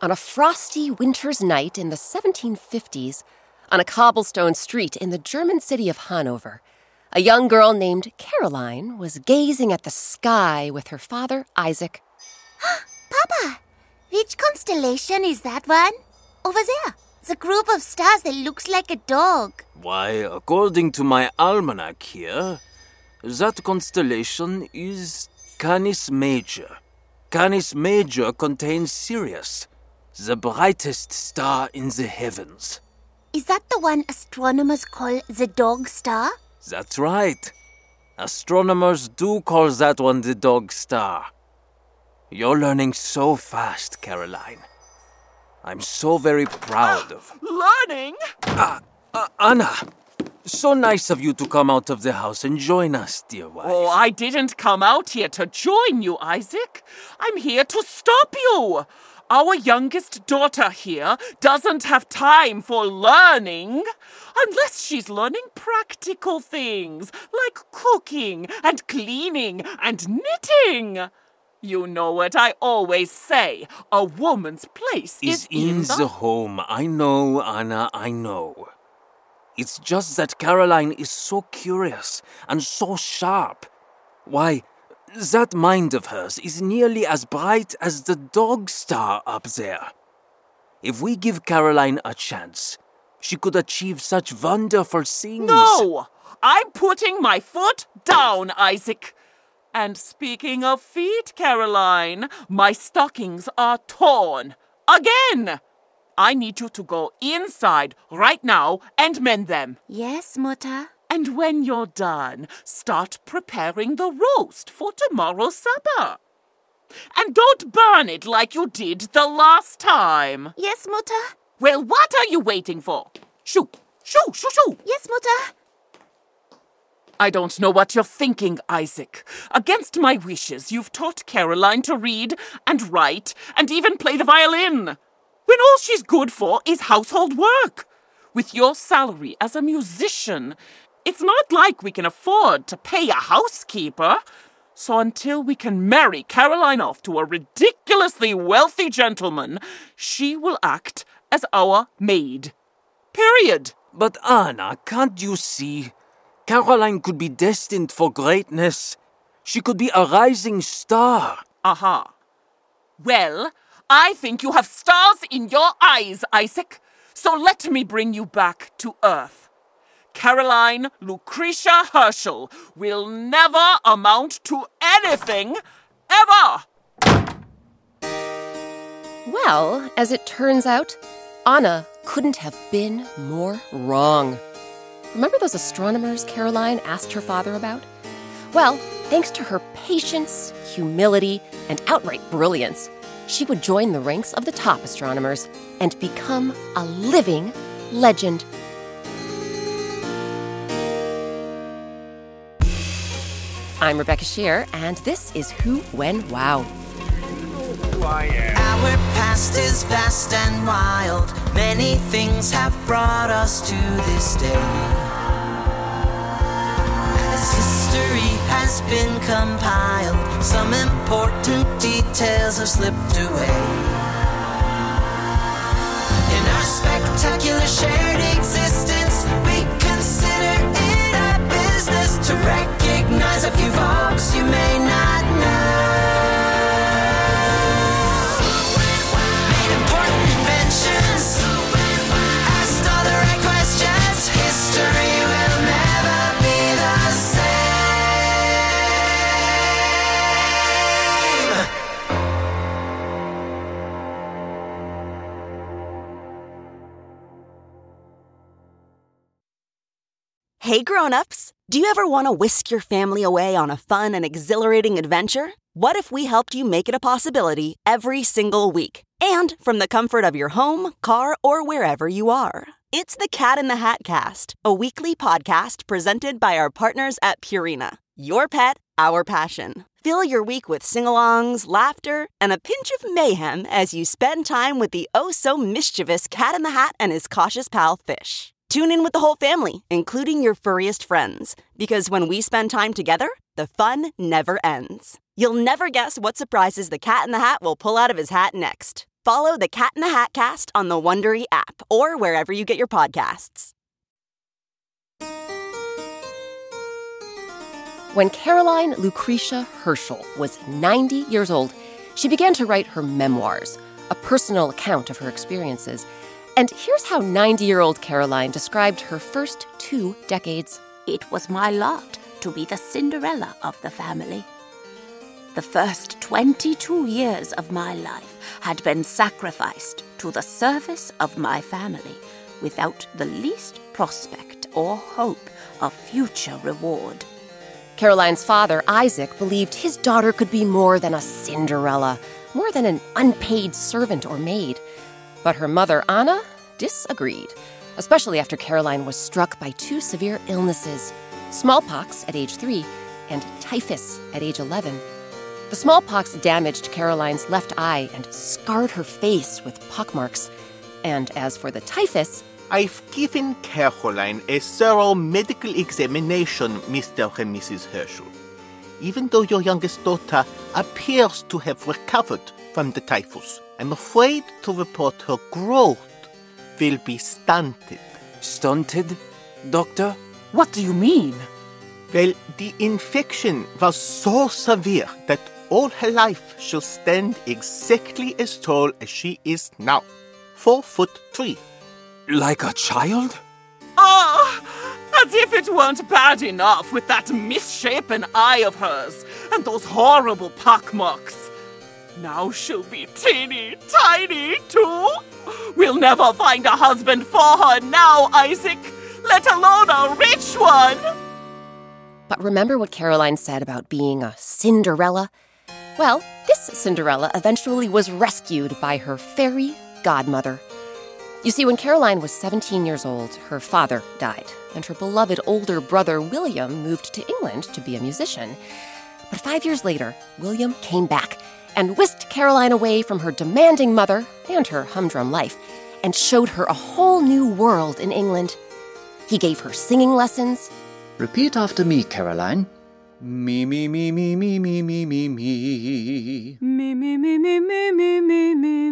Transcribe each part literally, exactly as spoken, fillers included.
on a frosty winter's night in the seventeen fifties, on a cobblestone street in the German city of Hanover, a young girl named Caroline was gazing at the sky with her father, Isaac. Papa, which constellation is that one? Over there. The group of stars that looks like a dog. Why, according to my almanac here, that constellation is Canis Major. Canis Major contains Sirius, the brightest star in the heavens. Is that the one astronomers call the dog star? That's right. Astronomers do call that one the dog star. You're learning so fast, Caroline. I'm so very proud of... Learning? Ah, uh, Anna, so nice of you to come out of the house and join us, dear wife. Oh, I didn't come out here to join you, Isaac. I'm here to stop you. Our youngest daughter here doesn't have time for learning unless she's learning practical things like cooking and cleaning and knitting. You know what I always say, a woman's place is, is in, in the... the home. I know, Anna, I know. It's just that Caroline is so curious and so sharp. Why, that mind of hers is nearly as bright as the dog star up there. If we give Caroline a chance, she could achieve such wonderful things. No! I'm putting my foot down, Isaac. And speaking of feet, Caroline, my stockings are torn. Again! I need you to go inside right now and mend them. Yes, Mutter. And when you're done, start preparing the roast for tomorrow's supper. And don't burn it like you did the last time. Yes, Mutter. Well, what are you waiting for? Shoo, shoo, shoo, shoo. Yes, Mutter. I don't know what you're thinking, Isaac. Against my wishes, you've taught Caroline to read and write and even play the violin, when all she's good for is household work. With your salary as a musician, it's not like we can afford to pay a housekeeper. So until we can marry Caroline off to a ridiculously wealthy gentleman, she will act as our maid. Period. But Anna, can't you see? Caroline could be destined for greatness. She could be a rising star. Aha. Well, I think you have stars in your eyes, Isaac. So let me bring you back to Earth. Caroline Lucretia Herschel will never amount to anything, ever. Well, as it turns out, Anna couldn't have been more wrong. Remember those astronomers Caroline asked her father about? Well, thanks to her patience, humility, and outright brilliance, she would join the ranks of the top astronomers and become a living legend. I'm Rebecca Shear, and this is Who, When, Wow. Our past is vast and wild. Many things have brought us to this day. As history has been compiled, some important details have slipped away. In our spectacular shared existence, we consider it our business to recognize a few folks you may not know. Made important inventions, asked all the right questions. History will never be the same. Hey grown-ups, do you ever want to whisk your family away on a fun and exhilarating adventure? What if we helped you make it a possibility every single week? And from the comfort of your home, car, or wherever you are. It's the Cat in the Hat Cast, a weekly podcast presented by our partners at Purina. Your pet, our passion. Fill your week with sing-alongs, laughter, and a pinch of mayhem as you spend time with the oh-so-mischievous Cat in the Hat and his cautious pal, Fish. Tune in with the whole family, including your furriest friends, because when we spend time together, the fun never ends. You'll never guess what surprises the Cat in the Hat will pull out of his hat next. Follow the Cat in the Hat Cast on the Wondery app or wherever you get your podcasts. When Caroline Lucretia Herschel was ninety years old, she began to write her memoirs, a personal account of her experiences. And here's how ninety-year-old Caroline described her first two decades. It was my lot to be the Cinderella of the family. The first twenty-two years of my life had been sacrificed to the service of my family without the least prospect or hope of future reward. Caroline's father, Isaac, believed his daughter could be more than a Cinderella, more than an unpaid servant or maid. But her mother, Anna, disagreed, especially after Caroline was struck by two severe illnesses, smallpox at age three and typhus at age eleven. The smallpox damaged Caroline's left eye and scarred her face with pockmarks. And as for the typhus, I've given Caroline a thorough medical examination, Mister and Missus Herschel. Even though your youngest daughter appears to have recovered from the typhus, I'm afraid to report her growth will be stunted. Stunted, Doctor? What do you mean? Well, the infection was so severe that all her life she'll stand exactly as tall as she is now. Four foot three. Like a child? Ah, as if it weren't bad enough with that misshapen eye of hers and those horrible pockmarks. Now she'll be teeny tiny, too. We'll never find a husband for her now, Isaac, let alone a rich one. but remember what Caroline said about being a Cinderella? Well, this Cinderella eventually was rescued by her fairy godmother. You see, when Caroline was seventeen years old, her father died, and her beloved older brother William moved to England to be a musician. But five years later, William came back and whisked Caroline away from her demanding mother and her humdrum life, and showed her a whole new world in England. He gave her singing lessons. Repeat after me, Caroline. Me, me, me, me, me, me, me, me, me. Me, me, me, me, me, me, me, me,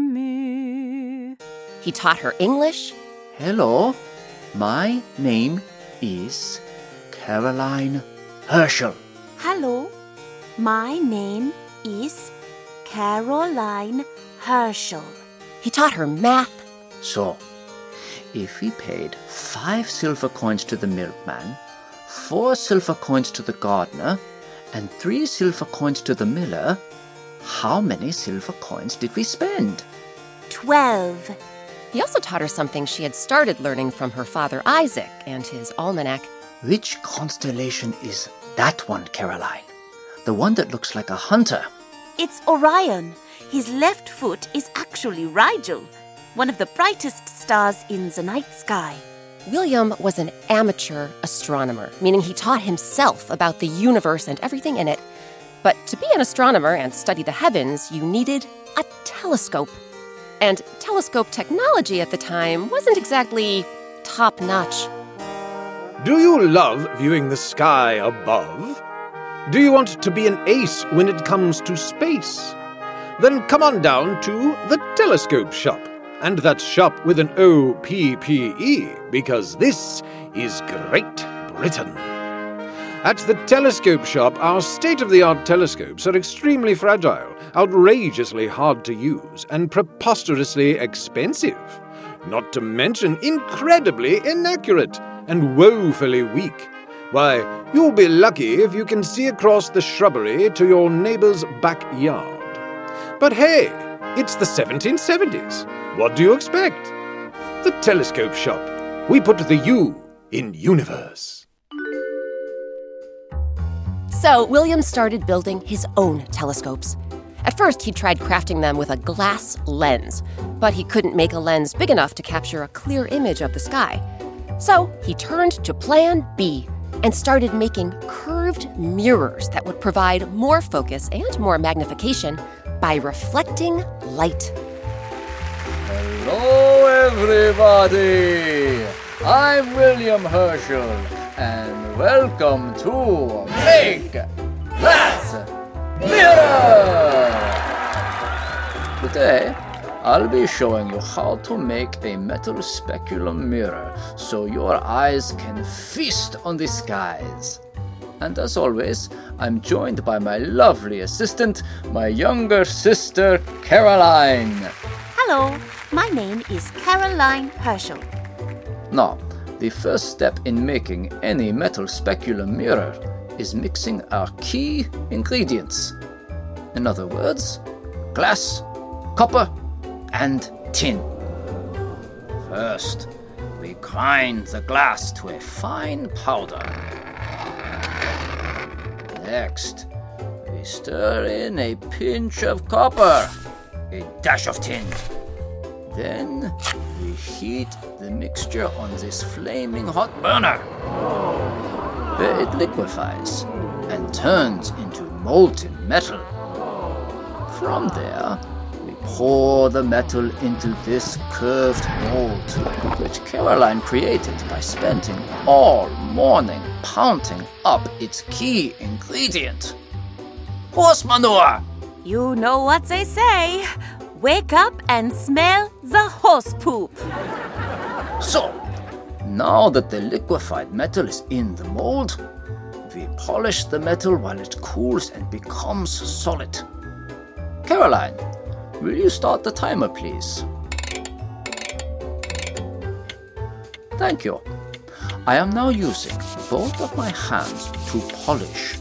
me. He taught her English. Hello, my name is Caroline Herschel. Hello, my name is Caroline Herschel. He taught her math. So, if we paid five silver coins to the milkman, four silver coins to the gardener, and three silver coins to the miller, how many silver coins did we spend? Twelve. He also taught her something she had started learning from her father Isaac and his almanac. Which constellation is that one, Caroline? The one that looks like a hunter. It's Orion. His left foot is actually Rigel, one of the brightest stars in the night sky. William was an amateur astronomer, meaning he taught himself about the universe and everything in it. But to be an astronomer and study the heavens, you needed a telescope. And telescope technology at the time wasn't exactly top-notch. Do you love viewing the sky above? Do you want to be an ace when it comes to space? Then come on down to the Telescope Shop. And that's shop with an O P P E, because this is Great Britain. At the Telescope Shop, our state-of-the-art telescopes are extremely fragile, outrageously hard to use, and preposterously expensive. Not to mention incredibly inaccurate and woefully weak. Why, you'll be lucky if you can see across the shrubbery to your neighbor's backyard. But hey, it's the seventeen seventies. What do you expect? The Telescope Shop. We put the U in universe. So William started building his own telescopes. At first, he tried crafting them with a glass lens, but he couldn't make a lens big enough to capture a clear image of the sky. So he turned to Plan B and started making curved mirrors that would provide more focus and more magnification by reflecting light. Hello, everybody! I'm William Herschel, and welcome to Make That Mirror! Today, I'll be showing you how to make a metal speculum mirror so your eyes can feast on the skies. And as always, I'm joined by my lovely assistant, my younger sister, Caroline. Hello, my name is Caroline Herschel. Now, the first step in making any metal speculum mirror is mixing our key ingredients. In other words, glass, copper, and tin. First, we grind the glass to a fine powder. Next, we stir in a pinch of copper, a dash of tin. Then, we heat the mixture on this flaming hot burner, where it liquefies and turns into molten metal. From there, we pour the metal into this curved mold, which Caroline created by spending all morning pounding up its key ingredient: horse manure. You know what they say. Wake up and smell the horse poop. So, now that the liquefied metal is in the mold, we polish the metal while it cools and becomes solid. Caroline, will you start the timer, please? Thank you. I am now using both of my hands to polish.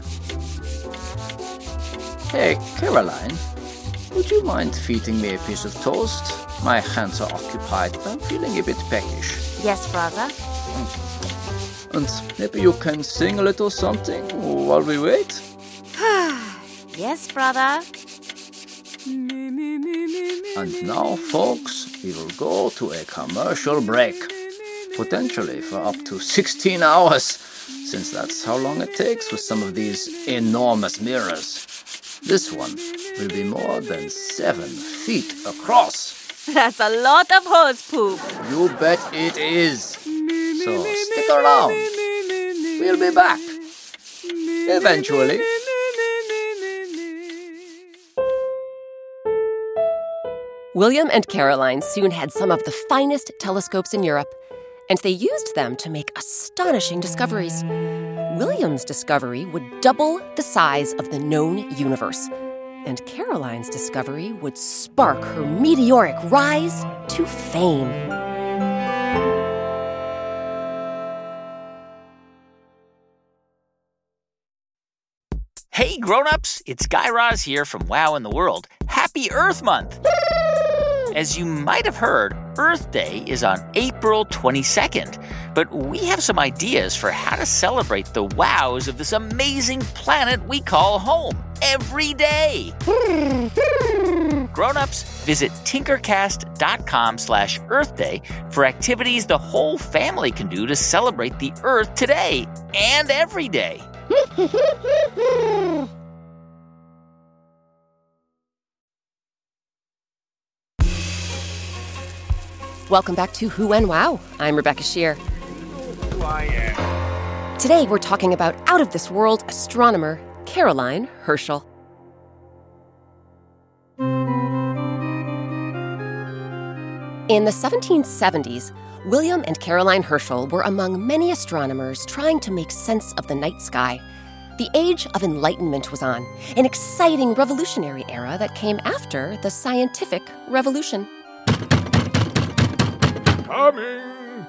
Hey, Caroline, would you mind feeding me a piece of toast? My hands are occupied, but I'm feeling a bit peckish. Yes, brother. And maybe you can sing a little something while we wait? Yes, brother. And now, folks, we will go to a commercial break. Potentially for up to sixteen hours, since that's how long it takes with some of these enormous mirrors. This one will be more than seven feet across. That's a lot of horse poop. You bet it is. So stick around. We'll be back. Eventually. William and Caroline soon had some of the finest telescopes in Europe, and they used them to make astonishing discoveries. William's discovery would double the size of the known universe, and Caroline's discovery would spark her meteoric rise to fame. Hey grown-ups, it's Guy Raz here from Wow in the World. Happy Earth Month! As you might have heard, Earth Day is on April twenty-second, but we have some ideas for how to celebrate the wows of this amazing planet we call home every day. Grown-ups, visit tinkercast.com slash Earth Day for activities the whole family can do to celebrate the Earth today and every day. Welcome back to Who and Wow. I'm Rebecca Shear. Today we're talking about out-of-this-world astronomer Caroline Herschel. In the seventeen seventies, William and Caroline Herschel were among many astronomers trying to make sense of the night sky. The Age of Enlightenment was on, an exciting revolutionary era that came after the scientific revolution. Coming!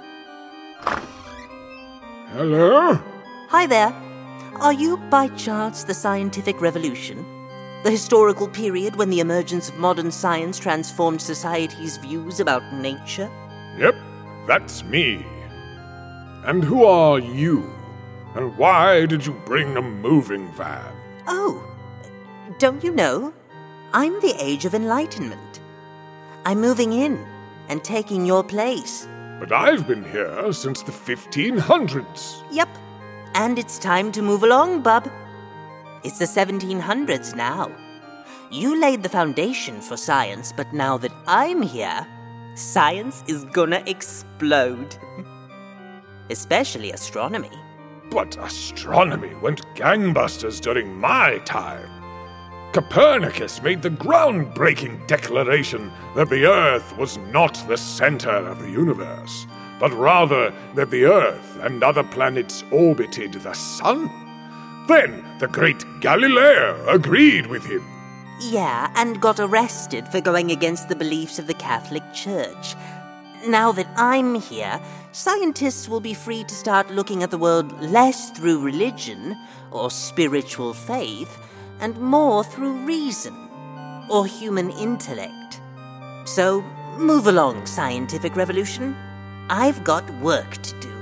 Hello? Hi there. Are you, by chance, the scientific revolution? The historical period when the emergence of modern science transformed society's views about nature? Yep, that's me. And who are you? And why did you bring a moving van? Oh, don't you know? I'm the Age of Enlightenment. I'm moving in and taking your place. But I've been here since the fifteen hundreds. Yep, and it's time to move along, bub. It's the seventeen hundreds now. You laid the foundation for science, but now that I'm here, science is gonna explode. Especially astronomy. But astronomy went gangbusters during my time. Copernicus made the groundbreaking declaration that the Earth was not the center of the universe, but rather that the Earth and other planets orbited the Sun. Then the great Galileo agreed with him. Yeah, and got arrested for going against the beliefs of the Catholic Church. Now that I'm here, scientists will be free to start looking at the world less through religion or spiritual faith, and more through reason or human intellect. So, move along, scientific revolution. I've got work to do.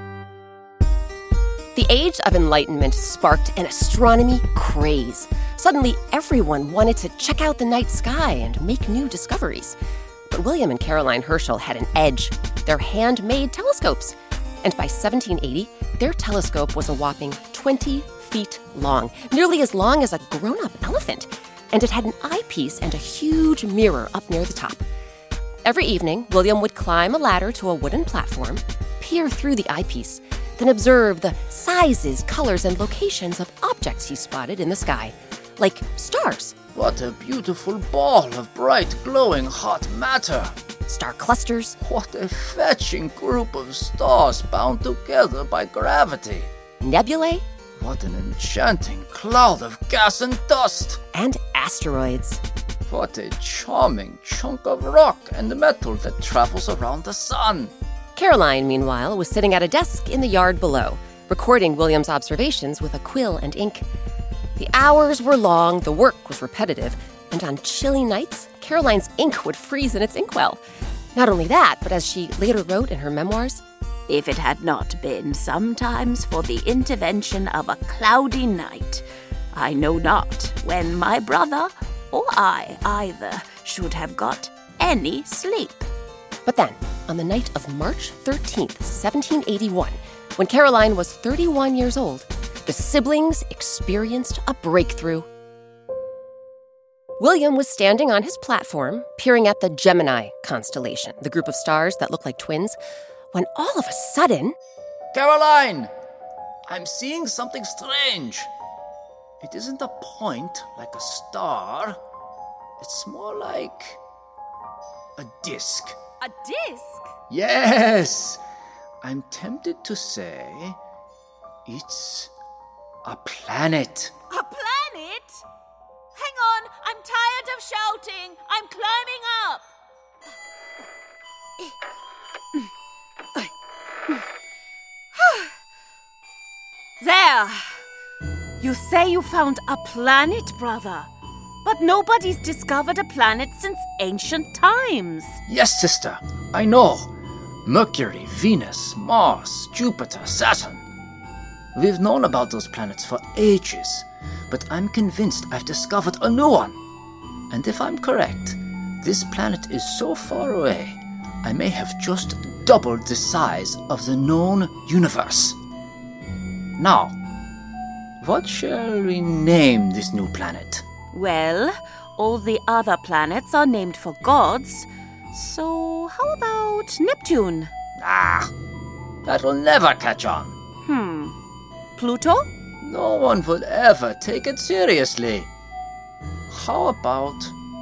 The Age of Enlightenment sparked an astronomy craze. Suddenly, everyone wanted to check out the night sky and make new discoveries. But William and Caroline Herschel had an edge. Their handmade telescopes. And by seventeen eighty, their telescope was a whopping twenty feet long, nearly as long as a grown-up elephant. And it had an eyepiece and a huge mirror up near the top. Every evening, William would climb a ladder to a wooden platform, peer through the eyepiece, then observe the sizes, colors, and locations of objects he spotted in the sky, like stars. What a beautiful ball of bright, glowing hot matter. Star clusters. What a fetching group of stars bound together by gravity. Nebulae. What an enchanting cloud of gas and dust. And asteroids. What a charming chunk of rock and metal that travels around the sun. Caroline, meanwhile, was sitting at a desk in the yard below, recording William's observations with a quill and ink. The hours were long, the work was repetitive, and on chilly nights, Caroline's ink would freeze in its inkwell. Not only that, but as she later wrote in her memoirs, if it had not been sometimes for the intervention of a cloudy night, I know not when my brother or I either should have got any sleep. But then, on the night of March thirteenth, seventeen eighty-one, when Caroline was thirty-one years old, the siblings experienced a breakthrough. William was standing on his platform, peering at the Gemini constellation, the group of stars that look like twins, when all of a sudden... Caroline! I'm seeing something strange. It isn't a point like a star. It's more like a disc. A disc? Yes! I'm tempted to say it's a planet. A planet? Hang on, I'm tired of shouting. I'm climbing up. There! You say you found a planet, brother. But nobody's discovered a planet since ancient times. Yes, sister, I know. Mercury, Venus, Mars, Jupiter, Saturn. We've known about those planets for ages, but I'm convinced I've discovered a new one. And if I'm correct, this planet is so far away, I may have just doubled the size of the known universe. Now, what shall we name this new planet? Well, all the other planets are named for gods, so how about Neptune? Ah, that'll never catch on. Hmm. Pluto? No one would ever take it seriously. How about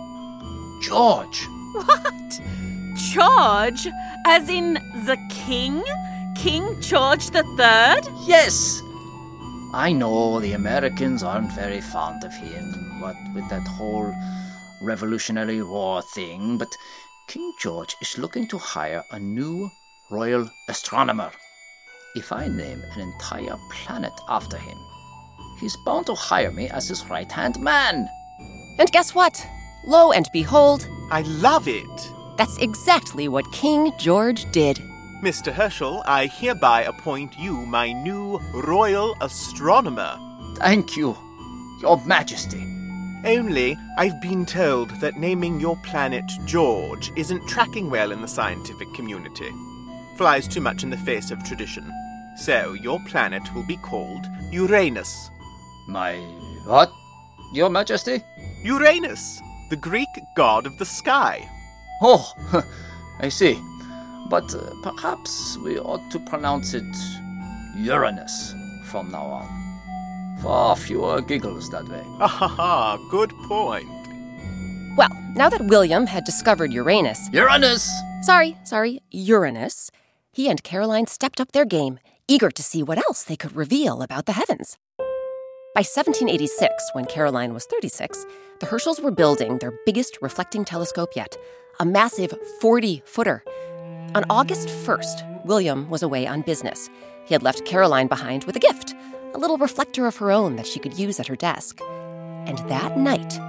George? What? George? As in the king? King George the Third? Yes! I know the Americans aren't very fond of him, what with that whole Revolutionary War thing, but King George is looking to hire a new royal astronomer. If I name an entire planet after him, he's bound to hire me as his right-hand man. And guess what? Lo and behold, I love it. That's exactly what King George did. Mister Herschel, I hereby appoint you my new royal astronomer. Thank you, Your Majesty. Only, I've been told that naming your planet George isn't tracking well in the scientific community. Flies too much in the face of tradition. So, your planet will be called Uranus. My what, Your Majesty? Uranus, the Greek god of the sky. Oh, I see. But uh, perhaps we ought to pronounce it Uranus from now on. Far fewer giggles that way. Ah, good point. Well, now that William had discovered Uranus... Uranus! Sorry, sorry, Uranus. He and Caroline stepped up their game, eager to see what else they could reveal about the heavens. By seventeen eighty-six, when Caroline was thirty-six, the Herschels were building their biggest reflecting telescope yet, a massive forty-footer. On August first, William was away on business. He had left Caroline behind with a gift, a little reflector of her own that she could use at her desk. And that night,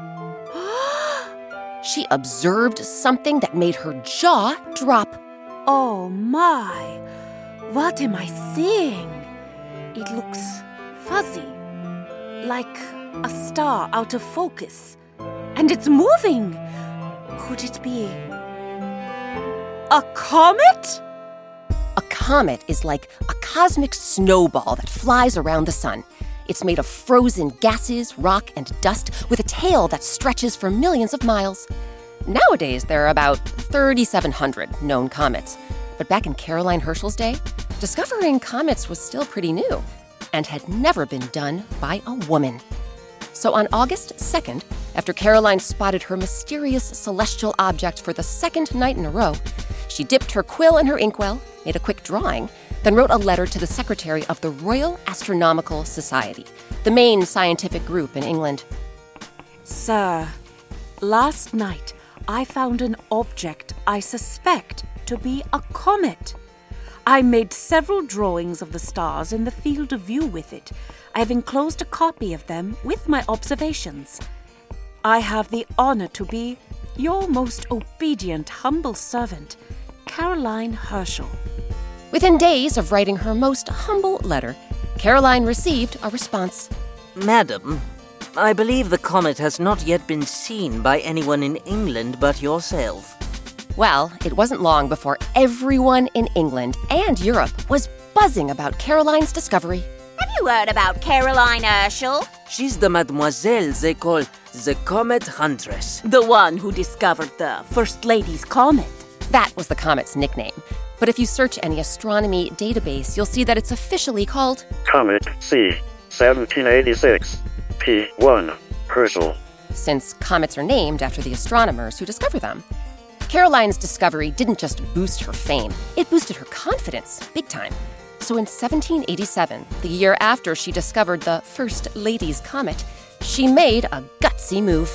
she observed something that made her jaw drop. Oh my! What am I seeing? It looks fuzzy, like a star out of focus. And it's moving! Could it be a comet? A comet is like a cosmic snowball that flies around the sun. It's made of frozen gases, rock, and dust with a tail that stretches for millions of miles. Nowadays, there are about thirty-seven hundred known comets. But back in Caroline Herschel's day, discovering comets was still pretty new and had never been done by a woman. So on August second, after Caroline spotted her mysterious celestial object for the second night in a row, she dipped her quill in her inkwell, made a quick drawing, then wrote a letter to the secretary of the Royal Astronomical Society, the main scientific group in England. Sir, last night I found an object I suspect to be a comet. I made several drawings of the stars in the field of view with it. I have enclosed a copy of them with my observations. I have the honor to be your most obedient, humble servant, Caroline Herschel. Within days of writing her most humble letter, Caroline received a response. Madam, I believe the comet has not yet been seen by anyone in England but yourself. Well, it wasn't long before everyone in England and Europe was buzzing about Caroline's discovery. Have you heard about Caroline Herschel? She's the mademoiselle they call the Comet Huntress. The one who discovered the First Lady's comet. That was the comet's nickname. But if you search any astronomy database, you'll see that it's officially called Comet C seventeen eighty-six P one Herschel, since comets are named after the astronomers who discover them. Caroline's discovery didn't just boost her fame, it boosted her confidence big time. So in seventeen eighty-seven, the year after she discovered the First Lady's comet, she made a gutsy move.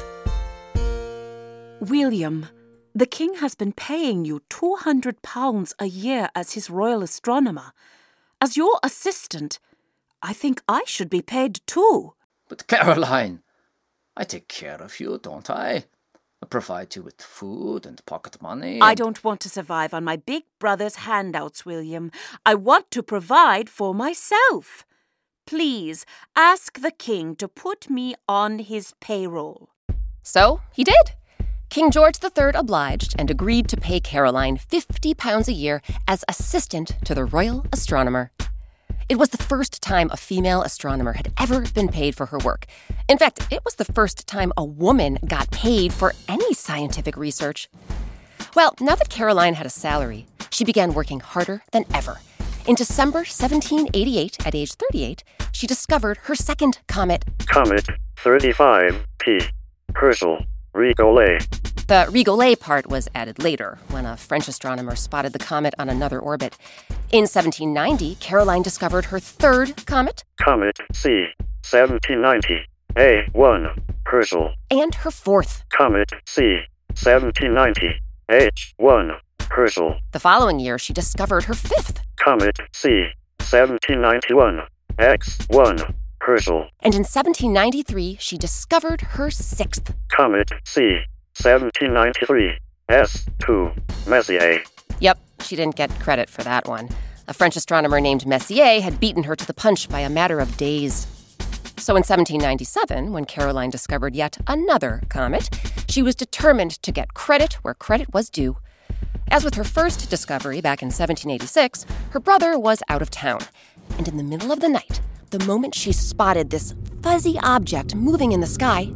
William, the king has been paying you two hundred pounds a year as his royal astronomer. As your assistant, I think I should be paid too. But Caroline, I take care of you, don't I? I provide you with food and pocket money. And... I don't want to survive on my big brother's handouts, William. I want to provide for myself. Please ask the king to put me on his payroll. So he did. King George the Third obliged and agreed to pay Caroline fifty pounds a year as assistant to the royal astronomer. It was the first time a female astronomer had ever been paid for her work. In fact, it was the first time a woman got paid for any scientific research. Well, now that Caroline had a salary, she began working harder than ever. In December seventeen eighty-eight, at age thirty-eight, she discovered her second comet. Comet thirty-five P Herschel, Rigollet. The Rigollet part was added later, when a French astronomer spotted the comet on another orbit. In seventeen ninety, Caroline discovered her third comet. Comet C seventeen ninety A one Herschel. And her fourth. Comet C seventeen ninety H one Herschel. The following year, she discovered her fifth. Comet C seventeen ninety-one X one Herschel. And in seventeen ninety-three, she discovered her sixth. Comet C seventeen ninety-three S two Messier. Yep, she didn't get credit for that one. A French astronomer named Messier had beaten her to the punch by a matter of days. So in seventeen ninety-seven, when Caroline discovered yet another comet, she was determined to get credit where credit was due. As with her first discovery back in seventeen eighty-six, her brother was out of town. And in the middle of the night, the moment she spotted this fuzzy object moving in the sky,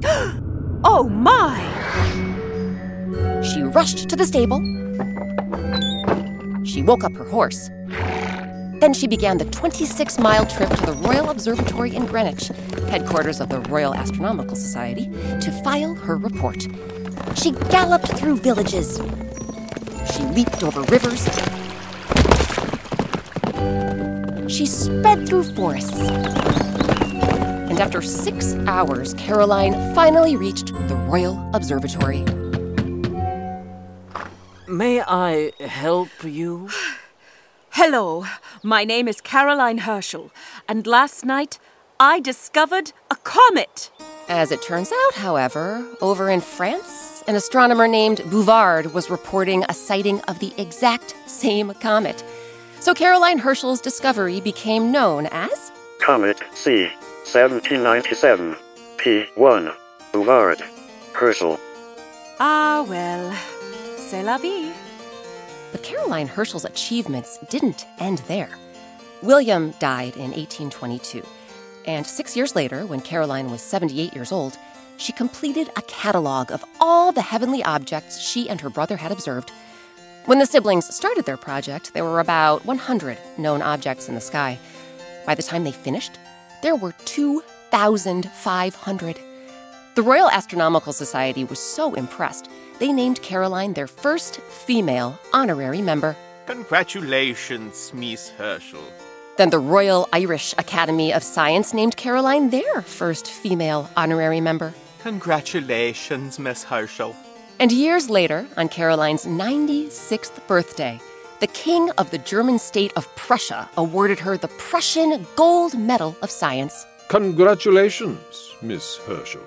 oh my! She rushed to the stable. She woke up her horse. Then she began the twenty-six mile trip to the Royal Observatory in Greenwich, headquarters of the Royal Astronomical Society, to file her report. She galloped through villages. She leaped over rivers. She sped through forests. And after six hours, Caroline finally reached the Royal Observatory. May I help you? Hello, my name is Caroline Herschel, and last night I discovered a comet. As it turns out, however, over in France, an astronomer named Bouvard was reporting a sighting of the exact same comet. So Caroline Herschel's discovery became known as Comet C seventeen ninety-seven P one Bouvard Herschel. Ah, well, c'est la vie. But Caroline Herschel's achievements didn't end there. William died in eighteen twenty-two, and six years later, when Caroline was seventy-eight years old, she completed a catalog of all the heavenly objects she and her brother had observed. When the siblings started their project, there were about one hundred known objects in the sky. By the time they finished, there were two thousand five hundred. The Royal Astronomical Society was so impressed, they named Caroline their first female honorary member. Congratulations, Miss Herschel. Then the Royal Irish Academy of Science named Caroline their first female honorary member. Congratulations, Miss Herschel. And years later, on Caroline's ninety-sixth birthday, the King of the German state of Prussia awarded her the Prussian Gold Medal of Science. Congratulations, Miss Herschel.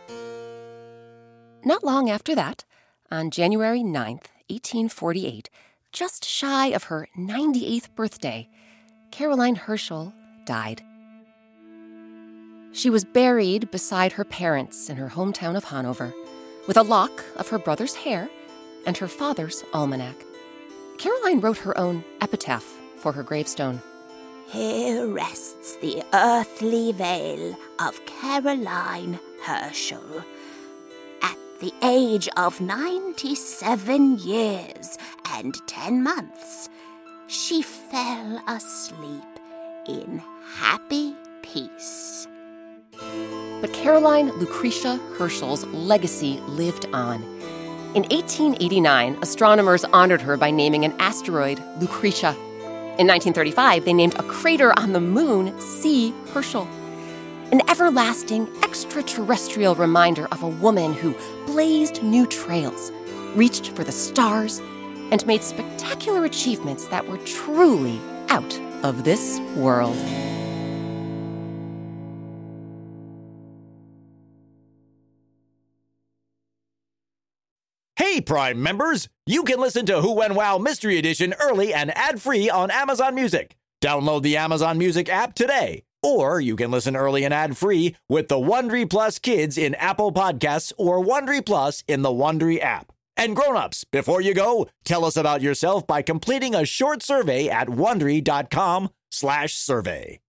Not long after that, on January ninth, eighteen forty-eight, just shy of her ninety-eighth birthday, Caroline Herschel died. She was buried beside her parents in her hometown of Hanover, with a lock of her brother's hair and her father's almanac. Caroline wrote her own epitaph for her gravestone. Here rests the earthly veil of Caroline Herschel. At the age of ninety-seven years and ten months, she fell asleep in happy peace. But Caroline Lucretia Herschel's legacy lived on. In eighteen eighty-nine, astronomers honored her by naming an asteroid Lucretia. In nineteen thirty-five, they named a crater on the moon C. Herschel. An everlasting extraterrestrial reminder of a woman who blazed new trails, reached for the stars, and made spectacular achievements that were truly out of this world. Hey, Prime members! You can listen to Who When Wow Mystery Edition early and ad-free on Amazon Music. Download the Amazon Music app today. Or you can listen early and ad-free with the Wondery Plus Kids in Apple Podcasts or Wondery Plus in the Wondery app. And grown-ups, before you go, tell us about yourself by completing a short survey at Wondery.com slash survey.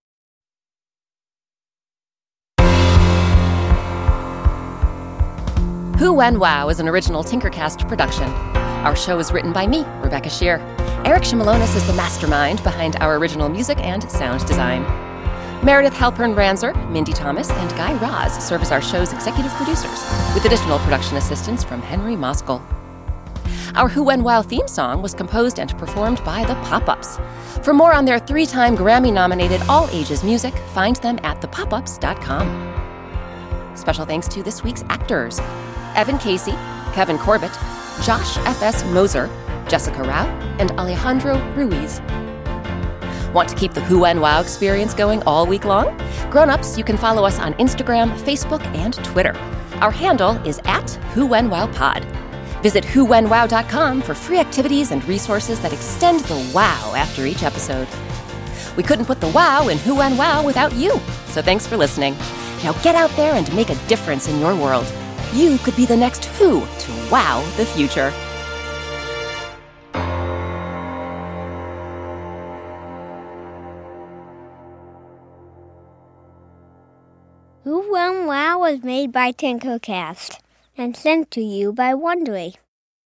Who When Wow is an original Tinkercast production. Our show is written by me, Rebecca Shear. Eric Shimalonis is the mastermind behind our original music and sound design. Meredith Halpern-Ranzer, Mindy Thomas, and Guy Raz serve as our show's executive producers, with additional production assistance from Henry Moskal. Our Who When Wow theme song was composed and performed by the Pop-Ups. For more on their three-time Grammy-nominated all-ages music, find them at the pop ups dot com. Special thanks to this week's actors: Evan Casey, Kevin Corbett, Josh F S. Moser, Jessica Rao, and Alejandro Ruiz. Want to keep the Who When Wow experience going all week long? Grown-ups, you can follow us on Instagram, Facebook, and Twitter. Our handle is at Who When Wow Pod. Visit who when wow dot com for free activities and resources that extend the wow after each episode. We couldn't put the wow in Who When Wow without you, so thanks for listening. Now get out there and make a difference in your world. You could be the next Who to wow the future. Who When Wow was made by Tinkercast and sent to you by Wondery.